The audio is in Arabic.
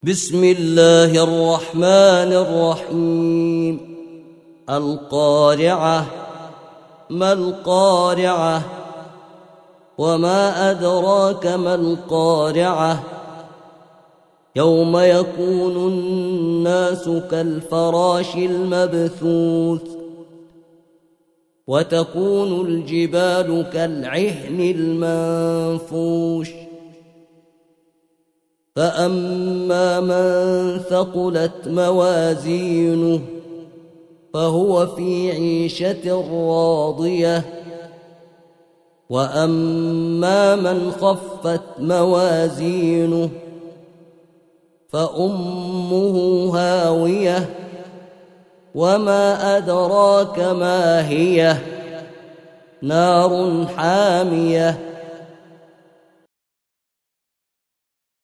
بسم الله الرحمن الرحيم. القارعة. ما القارعة؟ وما أدراك ما القارعة؟ يوم يكون الناس كالفراش المبثوث وتكون الجبال كالعهن المنفوش فأما من ثقلت موازينه فهو في عيشة راضية وأما من خفت موازينه فأمه هاوية وما أدراك ما هي نار حامية